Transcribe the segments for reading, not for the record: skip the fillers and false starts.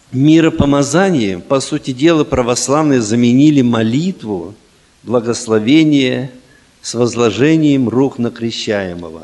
Миропомазанием, по сути дела, православные заменили молитву, благословение с возложением рук на крещаемого.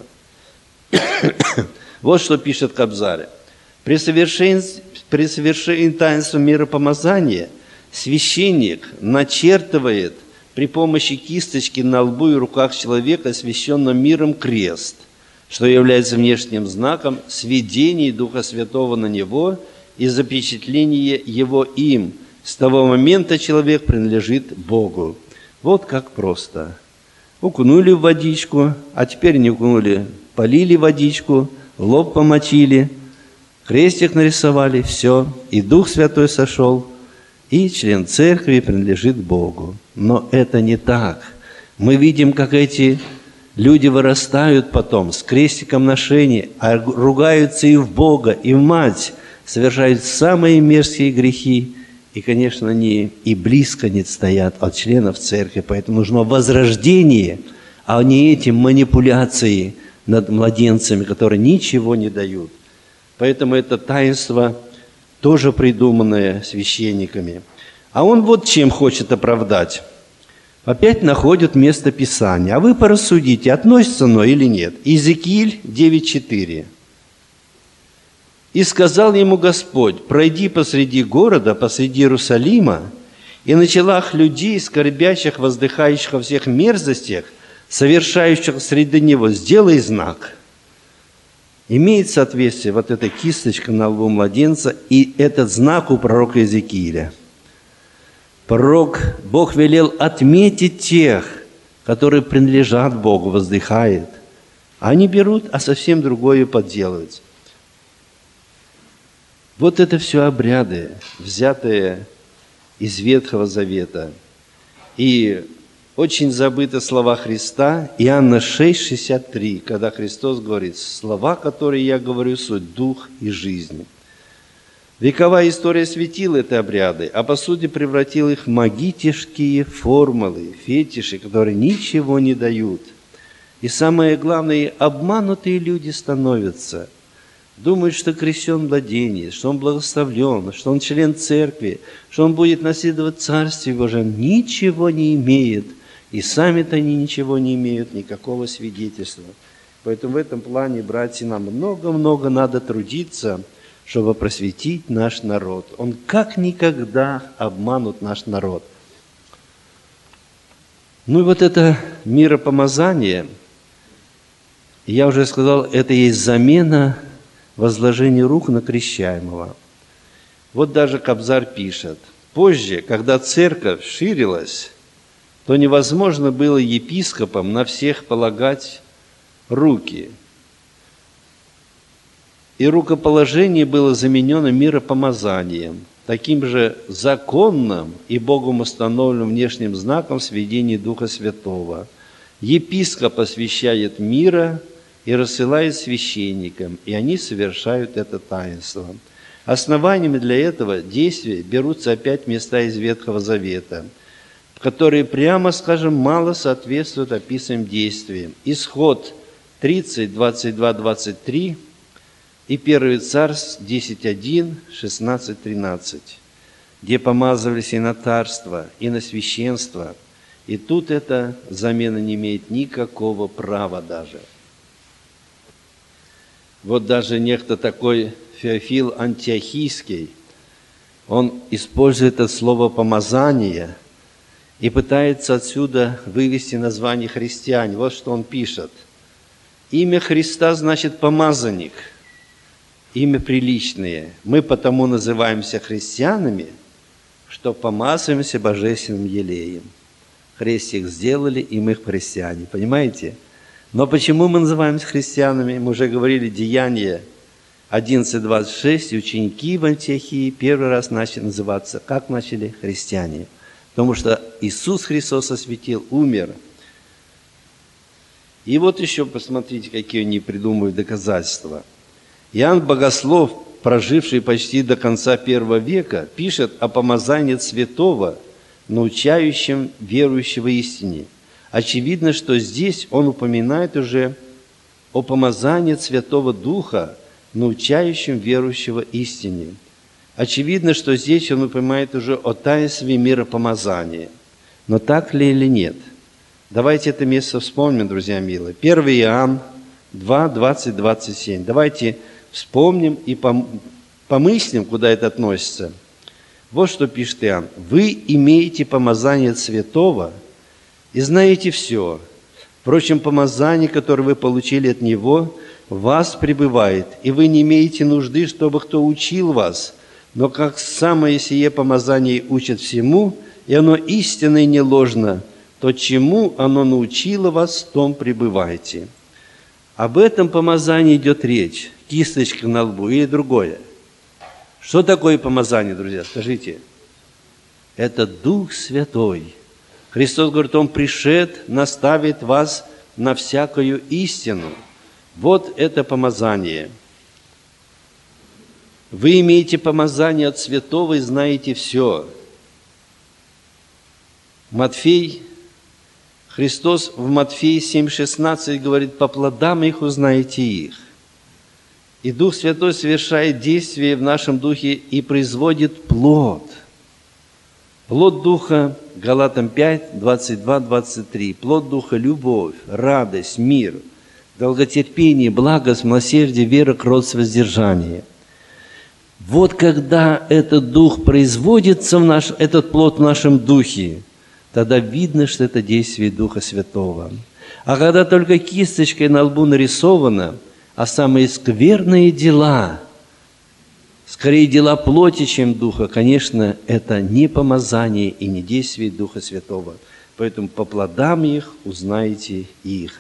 Вот что пишет Кобзарь. При совершении таинства миропомазания священник начертывает при помощи кисточки на лбу и руках человека, освященном миром, крест, что является внешним знаком сведения Духа Святого на него и запечатления его им. С того момента человек принадлежит Богу. Вот как просто. Укунули в водичку, а теперь не укунули, полили водичку, лоб помочили, крестик нарисовали, все, и Дух Святой сошел, и член церкви принадлежит Богу. Но это не так. Мы видим, как эти люди вырастают потом с крестиком ношения, а ругаются и в Бога, и в Мать, совершают самые мерзкие грехи, и, конечно, они и близко не стоят от членов церкви. Поэтому нужно возрождение, а не эти манипуляции над младенцами, которые ничего не дают. Поэтому это таинство тоже придуманное священниками. А он вот чем хочет оправдать. Опять находят место Писания. А вы порассудите, относится оно или нет. Иезекииль 9:4. «И сказал ему Господь: пройди посреди города, посреди Иерусалима, и на челах людей, скорбящих, воздыхающих о всех мерзостях, совершающих среди него, сделай знак». Имеет соответствие вот эта кисточка на лбу младенца и этот знак у пророка Иезекииля. Бог велел отметить тех, которые принадлежат Богу, воздыхает. Они берут, а совсем другое подделывают. Вот это все обряды, взятые из Ветхого Завета. И очень забыты слова Христа, Иоанна 6:63, когда Христос говорит: «Слова, которые я говорю, суть дух и жизнь». Вековая история светила эти обряды, а по сути превратила их в магические формулы, фетиши, которые ничего не дают. И самое главное, обманутые люди становятся. Думают, что крещен младенец, что он благословлен, что он член церкви, что он будет наследовать Царствие Божие. Ничего не имеет. И сами-то они ничего не имеют, никакого свидетельства. Поэтому в этом плане, братья, нам много-много надо трудиться, чтобы просветить наш народ. Он как никогда обманут наш народ. Ну и вот это миропомазание, я уже сказал, это есть замена возложения рук на крещаемого. Вот даже Кобзарь пишет: позже, когда церковь ширилась, то невозможно было епископам на всех полагать руки. И рукоположение было заменено миропомазанием, таким же законным и Богом установленным внешним знаком сведения Духа Святого. Епископ освящает мира и рассылает священникам, и они совершают это таинство. Основаниями для этого действия берутся опять места из Ветхого Завета, которые, прямо скажем, мало соответствуют описанным действиям. Исход 30, 22, 23 и 1 Царств 10:1, 16, 13, где помазывались и на царство, и на священство. И тут эта замена не имеет никакого права даже. Вот даже некто такой Феофил Антиохийский, он использует это слово «помазание» и пытается отсюда вывести название христиане. Вот что он пишет. Имя Христа значит «помазанник», имя приличное. Мы потому называемся христианами, что помазываемся божественным елеем. Крестик сделали, и мы христиане. Понимаете? Но почему мы называемся христианами? Мы уже говорили, Деяния 11:26, и ученики в Антиохии первый раз начали называться, как начали? Христиане. Потому что Иисус Христос осветил, умер. И вот еще посмотрите, какие они придумывают доказательства. Иоанн Богослов, проживший почти до конца I века, пишет о помазании святого, научающем верующего истине. Очевидно, что здесь он упоминает уже о помазании Святого Духа, научающем верующего истине. Очевидно, что здесь он упоминает уже о таинстве миропомазания. Но так ли или нет? Давайте это место вспомним, друзья милые. 1 Иоанн 2, 20, 27. Давайте вспомним и помыслим, куда это относится. Вот что пишет Иоанн. «Вы имеете помазание от святого и знаете все. Впрочем, помазание, которое вы получили от Него, в вас пребывает, и вы не имеете нужды, чтобы кто учил вас. Но как самое сие помазание учит всему, и оно истинно и не ложно, то чему оно научило вас, в том пребывайте». Об этом помазании идет речь. Кисточка на лбу или другое. Что такое помазание, друзья? Скажите. Это Дух Святой. Христос говорит, Он пришед, наставит вас на всякую истину. Вот это помазание. Вы имеете помазание от святого и знаете все. Христос в Матфея 7,16 говорит, по плодам их узнаете их. И Дух Святой совершает действие в нашем духе и производит плод. Плод Духа, Галатам 5, 22, 23. Плод Духа – любовь, радость, мир, долготерпение, благость, милосердие, вера, кротость, воздержание. Вот когда этот Дух производится, этот плод в нашем духе, тогда видно, что это действие Духа Святого. А когда только кисточкой на лбу нарисовано, а самые скверные дела, скорее дела плоти, чем Духа, конечно, это не помазание и не действие Духа Святого. Поэтому по плодам их узнаете их.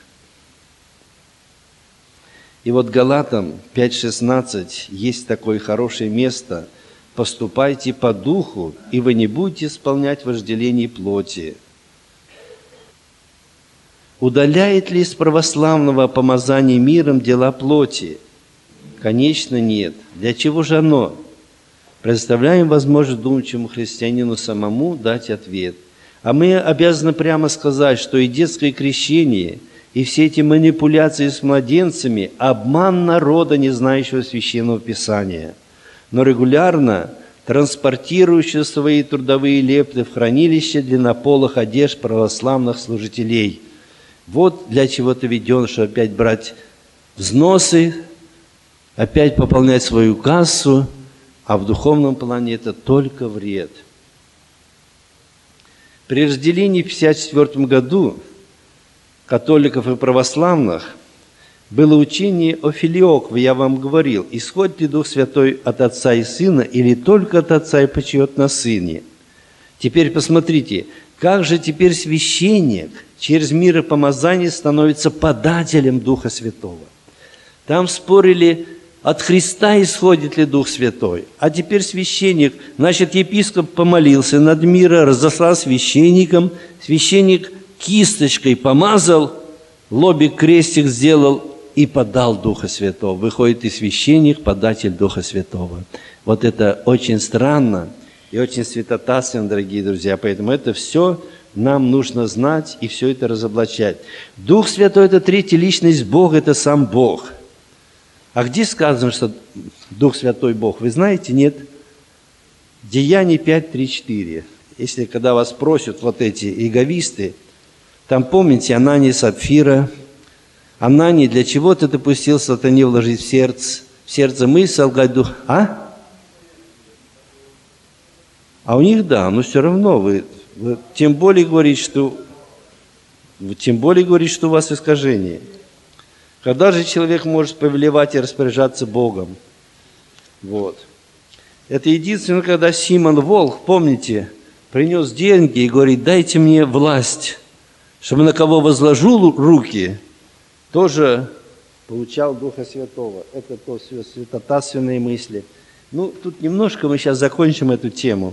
И вот Галатам 5:16 есть такое хорошее место. «Поступайте по духу, и вы не будете исполнять вожделений плоти». Удаляет ли из православного помазания миром дела плоти? Конечно, нет. Для чего же оно? Предоставляем возможность думающему христианину самому дать ответ. А мы обязаны прямо сказать, что и детское крещение, и все эти манипуляции с младенцами – обман народа, не знающего Священного Писания, но регулярно транспортирующего свои трудовые лепты в хранилище длиннополых одежд православных служителей. Вот для чего ты веден, что опять брать взносы, опять пополнять свою кассу, а в духовном плане это только вред. При разделении в 1954 году католиков и православных было учение о филиокве, я вам говорил, исходит ли Дух Святой от Отца и Сына или только от Отца и почиет на Сыне. Теперь посмотрите, как же теперь священник через миропомазание становится подателем Духа Святого. Там спорили, от Христа исходит ли Дух Святой. А теперь священник, значит, епископ помолился над миром, разослал священникам, священник кисточкой помазал, лобик крестик сделал и подал Духа Святого. Выходит и священник, податель Духа Святого. Вот это очень странно и очень святотатственно, дорогие друзья. Поэтому это все нам нужно знать и все это разоблачать. Дух Святой – это третья личность Бога, это сам Бог. А где сказано, что Дух Святой Бог? Вы знаете, нет? Деяния 5, 3, 4. Если когда вас просят вот эти иеговисты, там помните Анания и Сапфира. Анания, для чего ты допустил сатане вложить в сердце мысль солгать Дух? А у них да, но все равно вы тем более говорите, что у вас искажение. Когда же человек может повелевать и распоряжаться Богом? Вот. Это единственное, когда Симон Волк, помните, принес деньги и говорит, дайте мне власть, чтобы на кого возложу руки, тоже получал Духа Святого. Это то все святотатственные мысли. Ну, тут немножко мы сейчас закончим эту тему.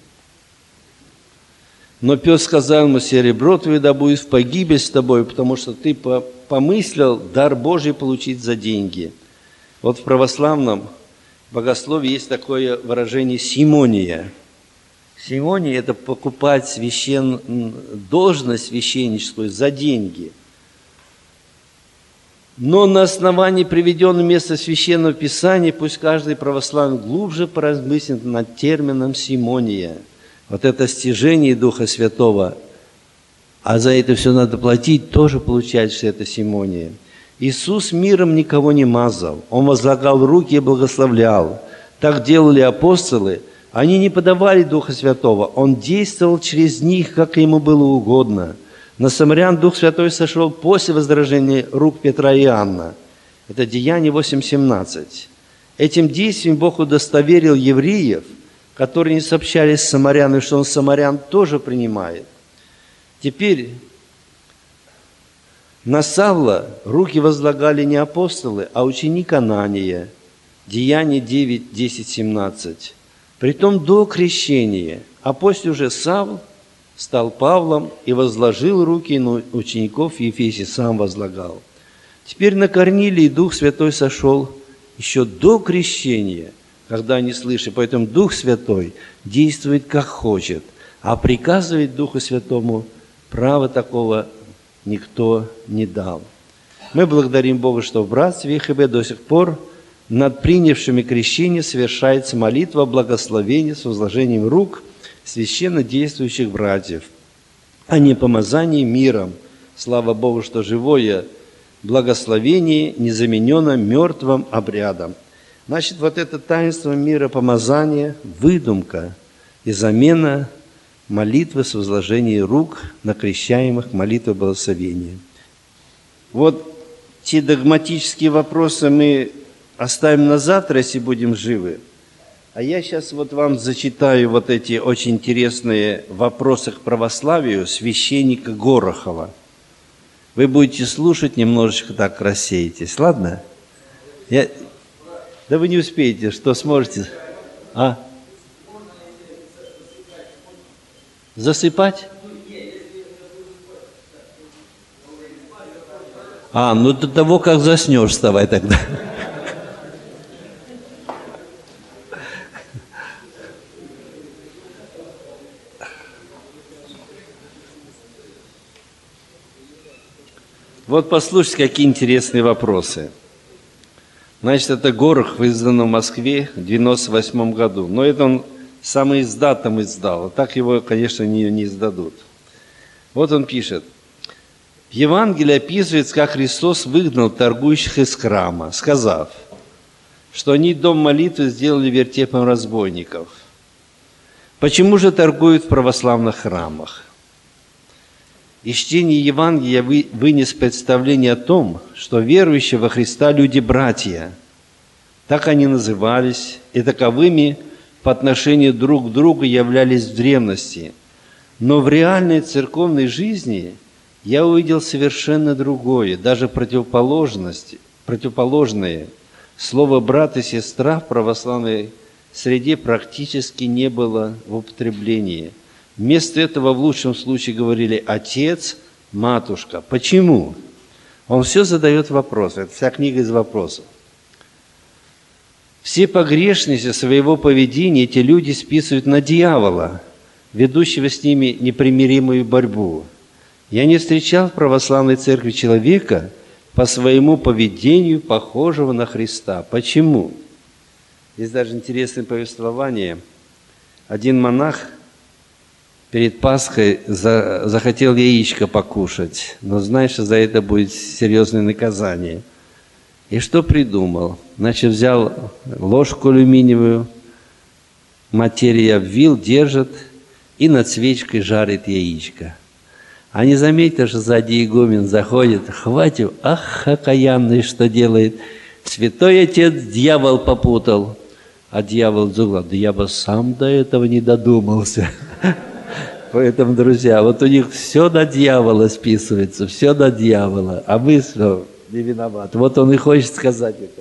Но пес сказал ему, серебро твое да будет в погибель с тобой, потому что ты помыслил дар Божий получить за деньги. Вот в православном богословии есть такое выражение «симония». Симония – это покупать должность священническую за деньги. Но на основании приведенного места Священного Писания пусть каждый православный глубже поразмыслит над термином симония. Вот это стяжение Духа Святого, а за это все надо платить, тоже получается, что это симония. Иисус миром никого не мазал, Он возлагал руки и благословлял. Так делали апостолы. Они не подавали Духа Святого, Он действовал через них, как Ему было угодно. На самарян Дух Святой сошел после возражения рук Петра и Иоанна. Это Деяние 8:17. Этим действием Бог удостоверил евреев, которые не сообщались с самарянами, что Он самарян тоже принимает. Теперь на Савла руки возлагали не апостолы, а ученик Анания. Деяние 9, 10, 17. Притом до крещения, а после уже Савл стал Павлом и возложил руки на учеников в Ефесе, сам возлагал. Теперь на Корнилии Дух Святой сошел еще до крещения, когда они слышали. Поэтому Дух Святой действует как хочет, а приказывает Духу Святому права такого никто не дал. Мы благодарим Бога, что в братстве ЕХБ до сих пор над принявшими крещение совершается молитва благословения с возложением рук священно действующих братьев, а не помазание миром. Слава Богу, что живое благословение не заменено мертвым обрядом. Значит, вот это таинство миропомазания – выдумка и замена молитвы с возложением рук на крещаемых, молитвы благословения. Вот те догматические вопросы мы оставим на завтра, если будем живы. А я сейчас вот вам зачитаю вот эти очень интересные вопросы к православию священника Горохова. Вы будете слушать, немножечко так рассеетесь, ладно? Да вы не успеете, что сможете? Засыпать? Ну до того, как заснешь, вставай тогда. Вот послушайте, какие интересные вопросы. Значит, это Горохов, издан в Москве в 1998 году. Но это он самоиздатом издал. А так его, конечно, не издадут. Вот он пишет. В Евангелии описывается, как Христос выгнал торгующих из храма, сказав, что они дом молитвы сделали вертепом разбойников. Почему же торгуют в православных храмах? Из чтения Евангелия вынес представление о том, что верующие во Христа люди-братья. Так они назывались, и таковыми по отношению друг к другу являлись в древности. Но в реальной церковной жизни я увидел совершенно другое, даже противоположное. Слово «брат» и «сестра» в православной среде практически не было в употреблении. Вместо этого в лучшем случае говорили «отец», «матушка». Почему? Он все задает вопросы. Это вся книга из вопросов. Все погрешности своего поведения эти люди списывают на дьявола, ведущего с ними непримиримую борьбу. Я не встречал в православной церкви человека по своему поведению, похожего на Христа. Почему? Есть даже интересное повествование. Один монах перед Пасхой захотел яичко покушать, но знаешь, что за это будет серьезное наказание. И что придумал? Значит, взял ложку алюминиевую, материю обвил, держит и над свечкой жарит яичко. А не заметьте, что сзади игумен заходит, хватит, ах, окаянный, что делает. Святой отец дьявол попутал. А дьявол из угла, да я бы сам до этого не додумался. Поэтому, друзья, вот у них все на дьявола списывается, все на дьявола, а мы что, не виноваты. Вот он и хочет сказать это.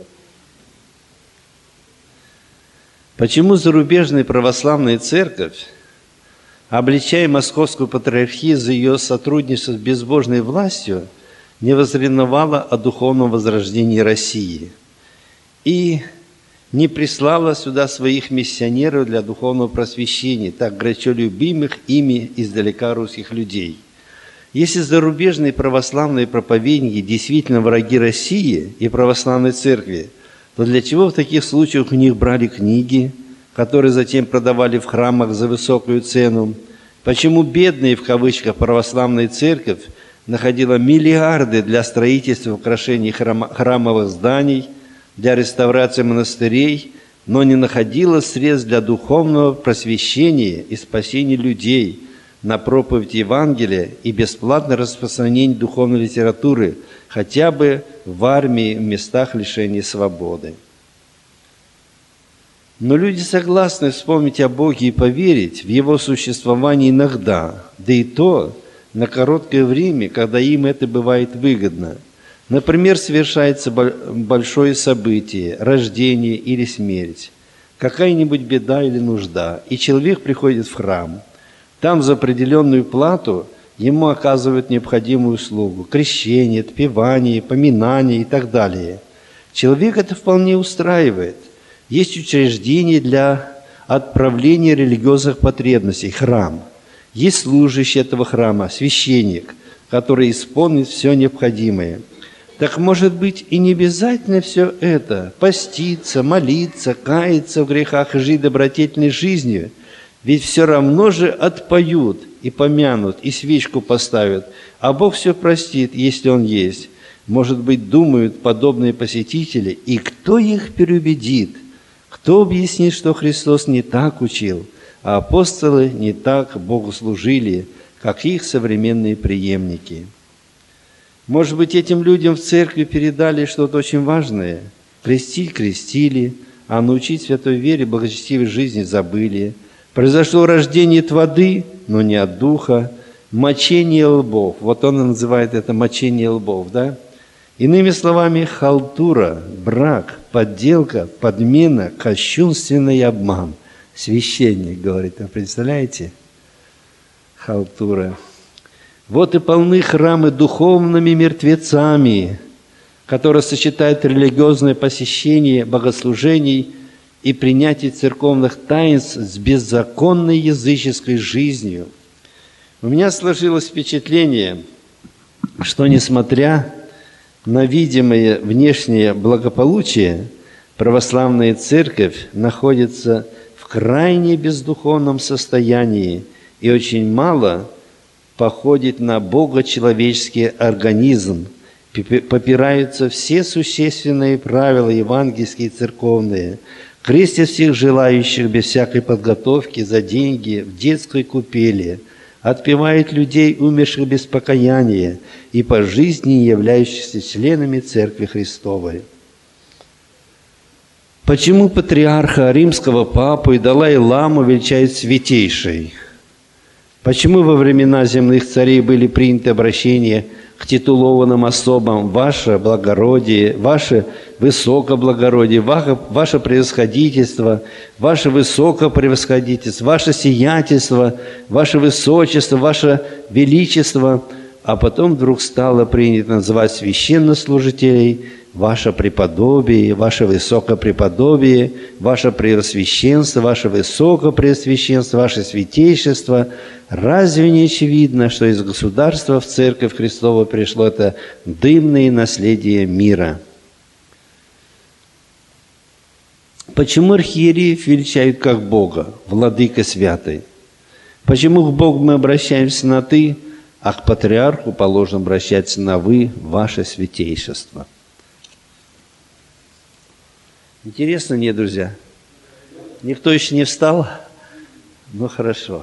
Почему зарубежная православная церковь, обличая Московскую патриархию за ее сотрудничество с безбожной властью, не возревновала о духовном возрождении России и не прислала сюда своих миссионеров для духовного просвещения, так горячо любимых ими издалека русских людей? Если зарубежные православные проповедники действительно враги России и православной церкви, то для чего в таких случаях у них брали книги, которые затем продавали в храмах за высокую цену? Почему бедные, в кавычках, православная церковь находила миллиарды для строительства и украшений храмовых зданий, для реставрации монастырей, но не находила средств для духовного просвещения и спасения людей, на проповедь Евангелия и бесплатное распространение духовной литературы, хотя бы в армии, в местах лишения свободы. Но люди согласны вспомнить о Боге и поверить в Его существование иногда, да и то на короткое время, когда им это бывает выгодно. Например, совершается большое событие, рождение или смерть, какая-нибудь беда или нужда, и человек приходит в храм. Там за определенную плату ему оказывают необходимую услугу – крещение, отпевание, поминание и так далее. Человек это вполне устраивает. Есть учреждение для отправления религиозных потребностей – храм. Есть служащий этого храма – священник, который исполнит все необходимое. Так может быть и не обязательно все это – поститься, молиться, каяться в грехах и жить добродетельной жизнью. Ведь все равно же отпоют и помянут, и свечку поставят, а Бог все простит, если Он есть. Может быть, думают подобные посетители, и кто их переубедит? Кто объяснит, что Христос не так учил, а апостолы не так Богу служили, как их современные преемники? Может быть, этим людям в церкви передали что-то очень важное? Крестить крестили, а научить святой вере, благочестивой жизни забыли. Произошло рождение от воды, но не от духа, мочение лбов. Вот он и называет это мочение лбов, да? Иными словами, халтура, брак, подделка, подмена, кощунственный обман. Священник говорит, а представляете? Халтура. Вот и полны храмы духовными мертвецами, которые сочетают религиозное посещение богослужений и принятие церковных таинств с беззаконной языческой жизнью. У меня сложилось впечатление, что несмотря на видимое внешнее благополучие, православная церковь находится в крайне бездуховном состоянии и очень мало походит на богочеловеческий организм. Попираются все существенные правила евангельские и церковные, крестят всех желающих без всякой подготовки за деньги в детской купели, отпевает людей, умерших без покаяния и по жизни не являющихся членами Церкви Христовой. Почему патриарха римского папу и Далай-ламу величают святейшей? Почему во времена земных царей были приняты обращения к титулованным особам «Ваше благородие», «Ваше высокоблагородие», «Ваше превосходительство», «Ваше высокопревосходительство», «Ваше сиятельство», «Ваше высочество», «Ваше величество», а потом вдруг стало принято называть священнослужителей «Ваше преподобие», «Ваше высокопреподобие», «Ваше преосвященство», «Ваше высокопреосвященство», «Ваше святейшество». Разве не очевидно, что из государства в Церковь Христову пришло это дымное наследие мира? Почему архиереев величают как Бога, владыка святый? Почему к Богу мы обращаемся на «ты», а к патриарху положено обращаться на «вы», «ваше святейшество»? Интересно, не, друзья? Никто еще не встал? Ну, хорошо.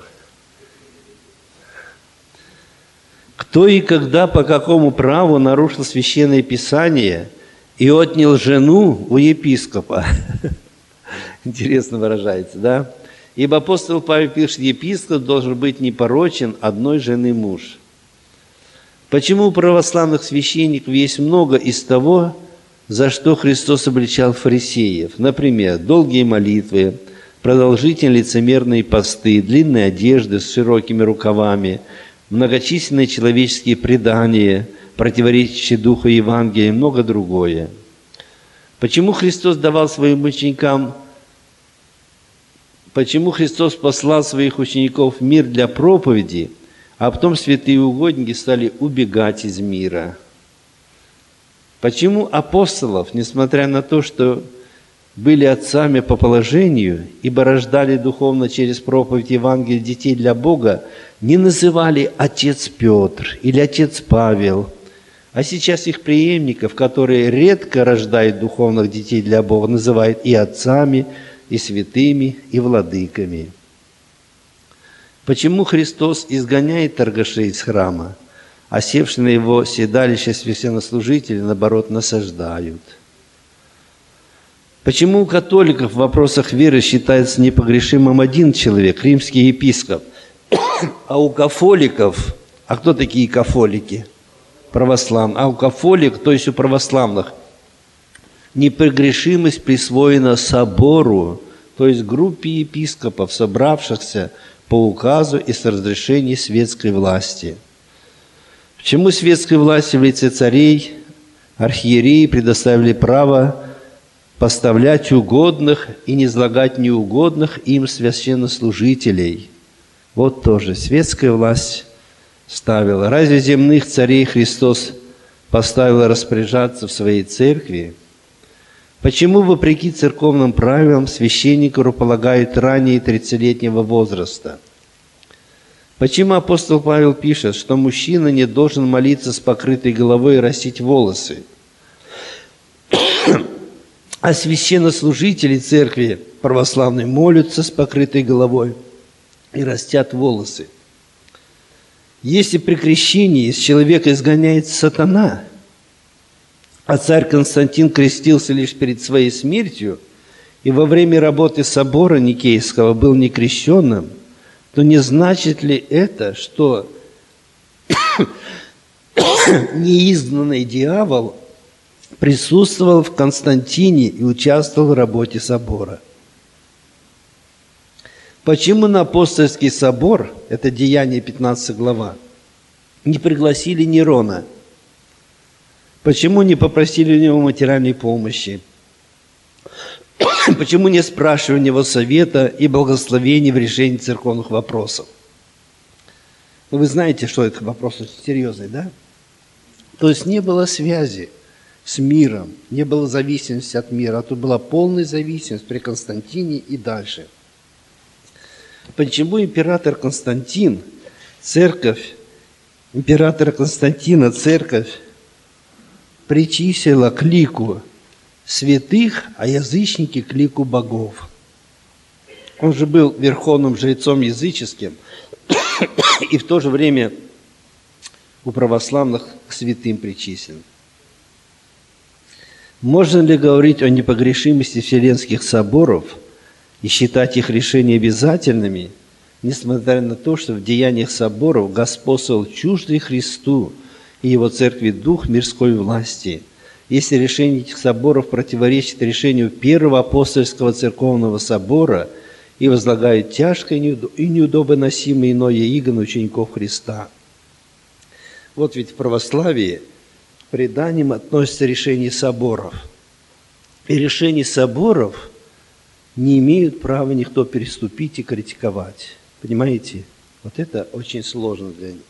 Кто и когда, по какому праву нарушил Священное Писание и отнял жену у епископа? Интересно выражается, да? Ибо апостол Павел пишет, епископ должен быть непорочен, одной жены муж. Почему у православных священников есть много из того, за что Христос обличал фарисеев? Например, долгие молитвы, продолжительные лицемерные посты, длинные одежды с широкими рукавами, многочисленные человеческие предания, противоречащие Духу Евангелия и много другое. Почему Христос давал своим ученикам, почему Христос послал своих учеников в мир для проповеди, А потом святые угодники стали убегать из мира. Почему апостолов, несмотря на то, что были отцами по положению, ибо рождали духовно через проповедь Евангелия детей для Бога, не называли отец Петр или отец Павел, а сейчас их преемников, которые редко рождают духовных детей для Бога, называют и отцами, и святыми, и владыками. Почему Христос изгоняет торгашей из храма, а севшие на его седалище священнослужители, наоборот, насаждают? Почему у католиков в вопросах веры считается непогрешимым один человек, римский епископ, а у кафоликов, а кто такие кафолики? Православные. А у кафоликов, то есть у православных, непогрешимость присвоена собору, то есть группе епископов, собравшихся по указу и с разрешения светской власти. Почему светской власти в лице царей, архиереи предоставили право поставлять угодных и низлагать неугодных им священнослужителей? Вот тоже светская власть ставила. Разве земных царей Христос поставил распоряжаться в своей церкви? Почему, вопреки церковным правилам, священнику полагают ранее 30-летнего возраста? Почему апостол Павел пишет, что мужчина не должен молиться с покрытой головой и растить волосы? А священнослужители церкви православной молятся с покрытой головой и растят волосы. Если при крещении из человека изгоняется сатана, а царь Константин крестился лишь перед своей смертью и во время работы собора Никейского был некрещенным, то не значит ли это, что неизгнанный дьявол присутствовал в Константине и участвовал в работе собора? Почему на апостольский собор, это Деяние 15 глава, не пригласили Нерона? Почему не попросили у него материальной помощи? Почему не спрашивали у него совета и благословения в решении церковных вопросов? Ну, вы знаете, что этот вопрос очень серьезный, да? То есть не было связи с миром, не было зависимости от мира, а тут была полная зависимость при Константине и дальше. Почему император Константин, церковь, императора Константина, церковь причислила к лику святых, а язычники к лику богов? Он же был верховным жрецом языческим и в то же время у православных к святым причислен. Можно ли говорить о непогрешимости вселенских соборов и считать их решения обязательными, несмотря на то, что в деяниях соборов господствовал чуждый Христу и Его Церкви дух мирской власти, если решение этих соборов противоречит решению Первого апостольского церковного собора и возлагает тяжкое и неудобоносимое иное иго на учеников Христа? Вот ведь в православии к преданиям относятся решения соборов. И решения соборов не имеют права никто переступить и критиковать. Понимаете? Вот это очень сложно для них.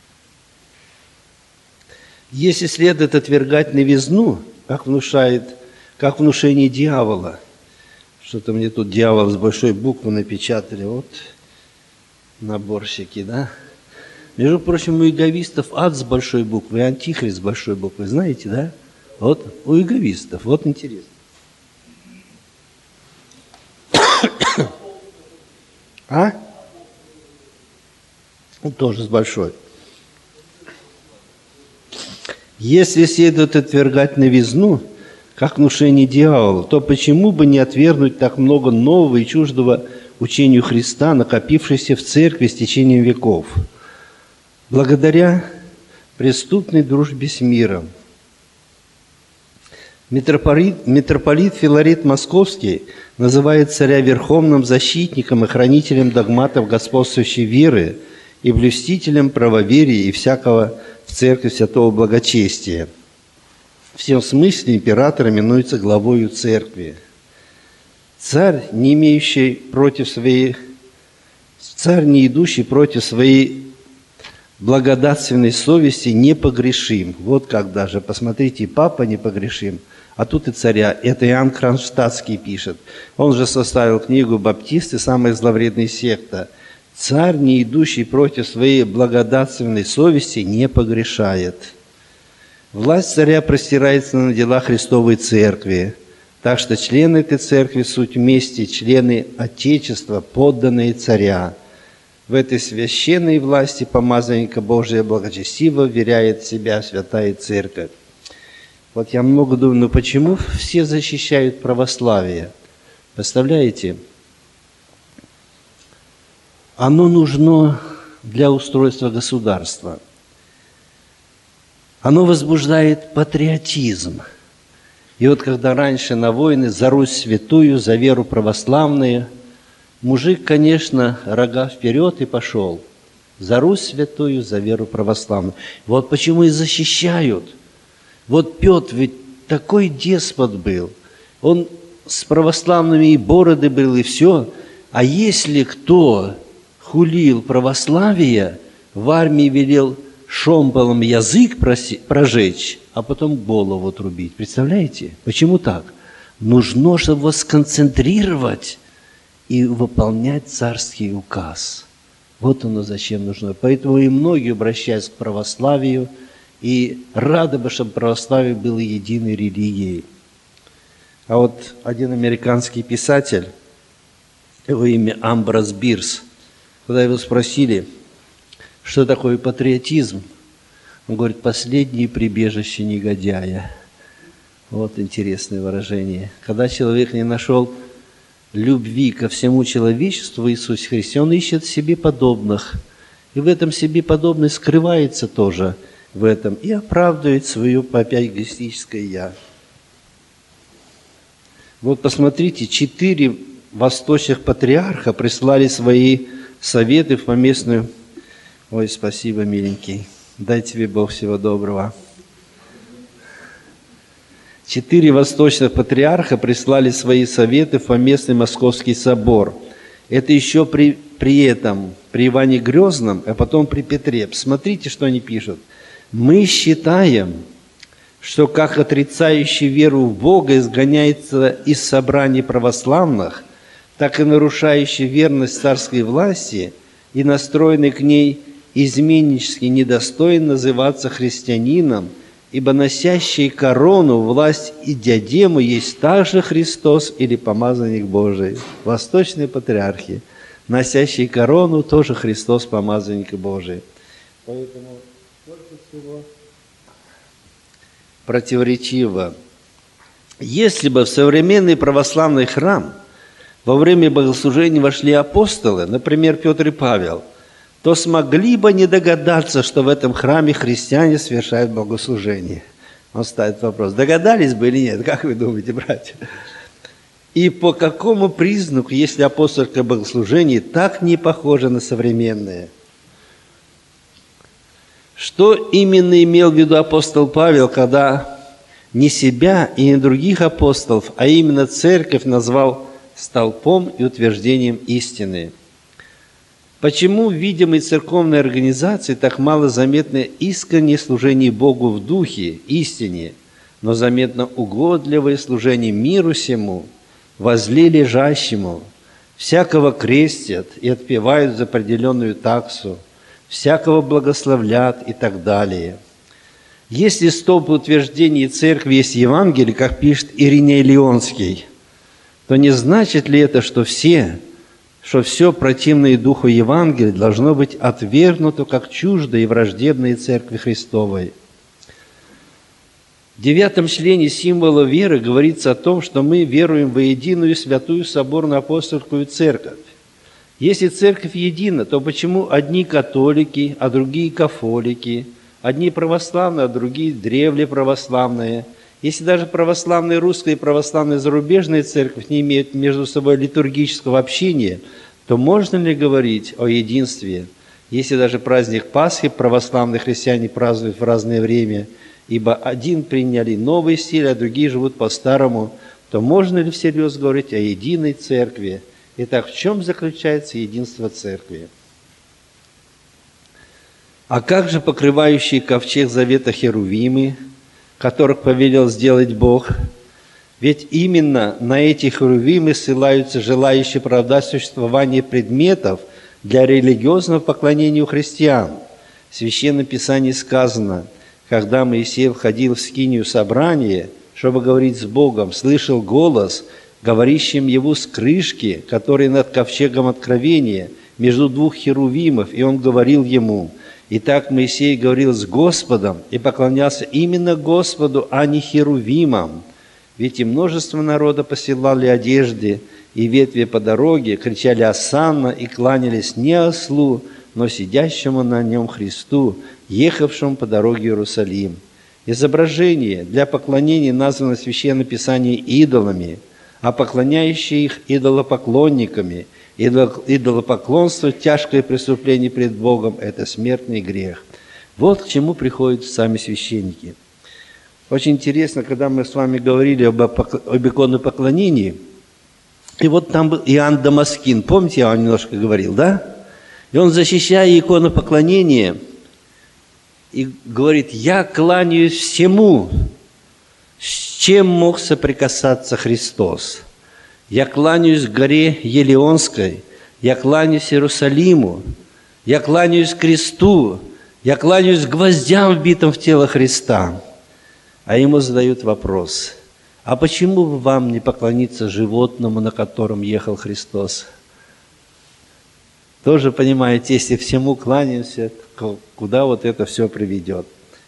Если следует отвергать новизну, как внушение дьявола, что-то мне тут дьявол с большой буквы напечатали, вот наборщики, да? Между прочим, у иеговистов ад с большой буквы и антихрист с большой буквы, знаете, да? Вот у иеговистов, вот интересно. А? Тоже с большой. Если следует отвергать новизну, как внушение дьявола, то почему бы не отвергнуть так много нового и чуждого учению Христа, накопившееся в церкви с течением веков? Благодаря преступной дружбе с миром. Митрополит Филарет Московский называет царя верховным защитником и хранителем догматов господствующей веры и блюстителем правоверия и всякого в церкви святого благочестия. В всем смысле император именуется главою церкви. Царь, не идущий против своей благодатственной совести непогрешим. Вот как даже, посмотрите, папа непогрешим, а тут и царя. Это Иоанн Кронштадтский пишет. Он же составил книгу «Баптисты. Самая зловредная секта». Царь, не идущий против своей благодатственной совести, не погрешает. Власть царя простирается на дела Христовой Церкви. Так что члены этой церкви суть вместе члены Отечества, подданные царя. В этой священной власти помазанника Божия благочестиво вверяет себя святая церковь. Вот я много думаю, почему все защищают православие? Представляете? Оно нужно для устройства государства. Оно возбуждает патриотизм. И вот когда раньше на войны за Русь святую, за веру православную, мужик, конечно, рога вперед и пошел. За Русь святую, за веру православную. Вот почему и защищают. Вот Петр ведь такой деспот был. Он с православными и бороды был, и все. А если кто хулил православие, в армии велел шомполом язык прожечь, а потом голову отрубить. Представляете? Почему так? Нужно, чтобы его сконцентрировать и выполнять царский указ. Вот оно зачем нужно. Поэтому и многие обращаются к православию, и рады бы, чтобы православие было единой религией. А вот один американский писатель, его имя Амброс Бирс, когда его спросили, что такое патриотизм, он говорит: последнее прибежище негодяя. Вот интересное выражение. Когда человек не нашел любви ко всему человечеству в Иисусе Христе, он ищет себе подобных. И в этом себе подобный скрывается тоже в этом и оправдывает свое опять эгоистическое «я». Вот посмотрите, 4 восточных патриарха прислали свои советы в поместную... Ой, спасибо, миленький. Дай тебе Бог всего доброго. 4 восточных патриарха прислали свои советы в поместный Московский собор. Это еще при Иване Грозном, а потом при Петре. Смотрите, что они пишут. «Мы считаем, что как отрицающий веру в Бога изгоняется из собраний православных, так и нарушающий верность царской власти и настроенный к ней изменнически недостоин называться христианином, ибо носящий корону, власть и диадему есть также Христос или помазанник Божий». Восточные патриархи, носящие корону, тоже Христос, помазанник Божий. Поэтому только всего противоречиво. Если бы в современный православный храм во время богослужения вошли апостолы, например, Петр и Павел, то смогли бы не догадаться, что в этом храме христиане совершают богослужение. Он ставит вопрос: догадались бы или нет? Как вы думаете, братья? И по какому признаку, если апостольское богослужение так не похоже на современное? Что именно имел в виду апостол Павел, когда не себя и не других апостолов, а именно церковь назвал столпом и утверждением истины? Почему в видимой церковной организации так мало заметно искреннее служение Богу в духе, истине, но заметно угодливое служение миру сему, возле лежащему, всякого крестят и отпевают за определенную таксу, всякого благословлят и так далее? Если столб утверждения церкви есть Евангелие, как пишет Ириней Леонский, то не значит ли это, что все противное духу Евангелия должно быть отвергнуто как чуждое и враждебное Церкви Христовой? В 9 члене символа веры говорится о том, что мы веруем во единую святую соборную апостольскую церковь. Если церковь едина, то почему одни католики, а другие кафолики, одни православные, а другие древле православные? Если даже православная русская и православная зарубежная церковь не имеют между собой литургического общения, то можно ли говорить о единстве, если даже праздник Пасхи православные христиане празднуют в разное время, ибо один приняли новый стиль, а другие живут по-старому, то можно ли всерьез говорить о единой церкви? Итак, в чем заключается единство церкви? А как же покрывающие ковчег завета херувимы, которых повелел сделать Бог? Ведь именно на эти херувимы ссылаются желающие оправдать существование предметов для религиозного поклонения у христиан. В Священном Писании сказано: когда Моисей входил в скинию собрания, чтобы говорить с Богом, слышал голос, говорящим его с крышки, который над ковчегом откровения, между двух херувимов, и он говорил ему. Итак, Моисей говорил с Господом и поклонялся именно Господу, а не херувимам. Ведь и множество народа посылали одежды и ветви по дороге, кричали «Осанна» и кланялись не ослу, но сидящему на нем Христу, ехавшему по дороге в Иерусалим. Изображение для поклонения названо в Священном Писании идолами, а поклоняющие их идолопоклонниками. Идолопоклонство – тяжкое преступление пред Богом, это смертный грех. Вот к чему приходят сами священники. Очень интересно, когда мы с вами говорили об иконопоклонении, и вот там был Иоанн Дамаскин, помните, я вам немножко говорил, да? И он, защищая иконопоклонение, и говорит: «Я кланяюсь всему, с чем мог соприкасаться Христос. Я кланяюсь горе Елеонской, я кланяюсь Иерусалиму, я кланяюсь кресту, я кланяюсь гвоздям, вбитым в тело Христа». А ему задают вопрос: а почему бы вам не поклониться животному, на котором ехал Христос? Тоже понимаете, если всему кланяемся, куда вот это все приведет?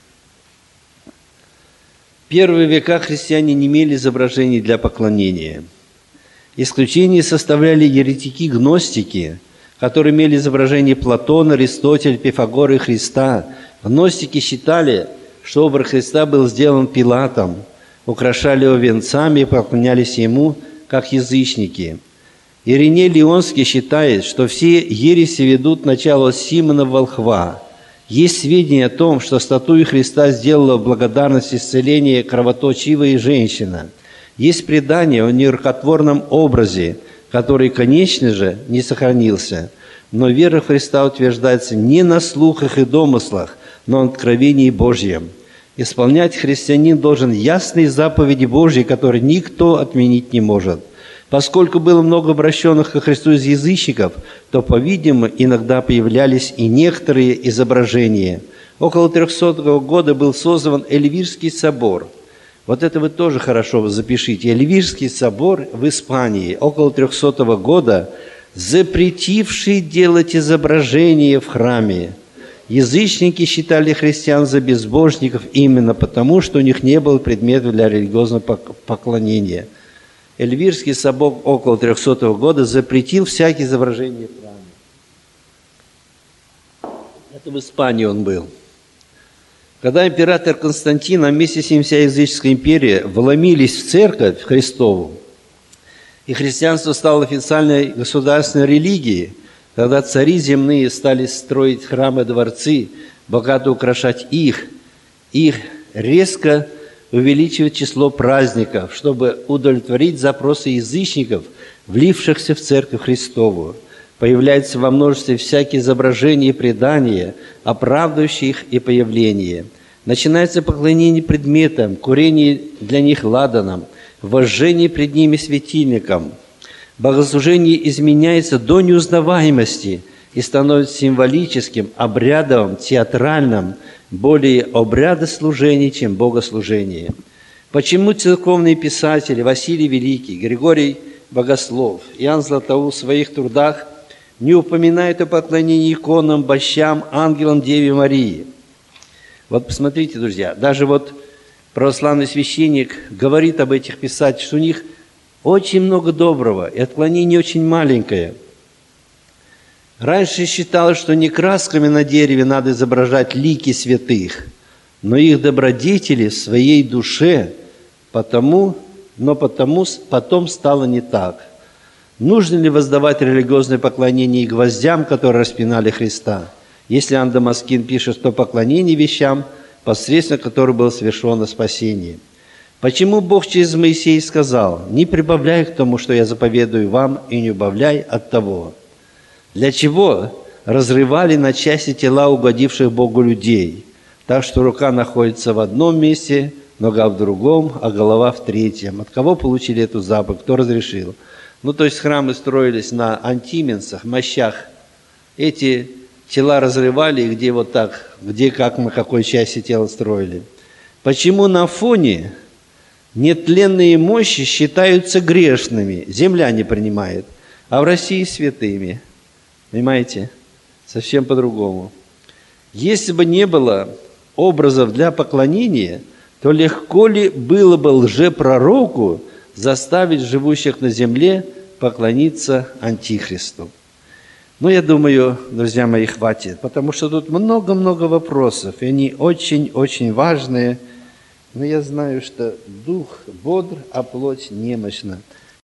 В первые века христиане не имели изображений для поклонения. Исключение составляли еретики-гностики, которые имели изображение Платона, Аристотеля, Пифагора и Христа. Гностики считали, что образ Христа был сделан Пилатом, украшали его венцами и поклонялись ему, как язычники. Ириней Лионский считает, что все ереси ведут начало Симона Волхва. Есть сведения о том, что статую Христа сделала в благодарность исцеления кровоточивая женщина. Есть предание о нерукотворном образе, который, конечно же, не сохранился. Но вера в Христа утверждается не на слухах и домыслах, но на откровении Божьем. Исполнять христианин должен ясные заповеди Божьи, которые никто отменить не может. Поскольку было много обращенных ко Христу из язычников, то, по-видимому, иногда появлялись и некоторые изображения. Около 300 года был создан Эльвирский собор. Вот это вы тоже хорошо запишите. Эльвирский собор в Испании около 300 года, запретивший делать изображения в храме. Язычники считали христиан за безбожников именно потому, что у них не было предметов для религиозного поклонения. Эльвирский собор около 300 года запретил всякие изображения в храме. Это в Испании он был. Когда император Константин, а вместе с ним вся языческая империя, вломились в церковь Христову, и христианство стало официальной государственной религией, когда цари земные стали строить храмы, дворцы, богато украшать их резко увеличивать число праздников, чтобы удовлетворить запросы язычников, влившихся в Церковь Христову. Появляются во множестве всякие изображения и предания, оправдывающие их и появление. Начинается поклонение предметам, курение для них ладаном, вожжение пред ними светильником. Богослужение изменяется до неузнаваемости и становится символическим, обрядовым, театральным, более обрядослужение, чем богослужение. Почему церковные писатели Василий Великий, Григорий Богослов, Иоанн Златоуст в своих трудах не упоминают о поклонении иконам, божьям, ангелам, Деве Марии? Вот посмотрите, друзья, даже вот православный священник говорит об этих писателях, что у них очень много доброго, и отклонение очень маленькое. Раньше считалось, что не красками на дереве надо изображать лики святых, но их добродетели в своей душе, потом стало не так. Нужно ли воздавать религиозное поклонение и гвоздям, которые распинали Христа? Если Иоанн Дамаскин пишет, что поклонение вещам, посредством которых было совершено спасение. Почему Бог через Моисея сказал: «Не прибавляй к тому, что я заповедую вам, и не убавляй от того»? Для чего? разрывали на части тела угодивших Богу людей, так что рука находится в одном месте, нога в другом, а голова в третьем. От кого получили эту заповедь? Кто разрешил? Ну, то есть храмы строились на антименсах, мощах. Эти тела разрывали, где вот так, где как на какой части тела строили. Почему на фоне нетленные мощи считаются грешными? Земля не принимает, а в России святыми. Понимаете? Совсем по-другому. Если бы не было образов для поклонения, то легко ли было бы лжепророку заставить живущих на земле поклониться Антихристу? Ну, я думаю, друзья мои, хватит, потому что тут много-много вопросов, и они очень-очень важные. Но я знаю, что дух бодр, а плоть немощна.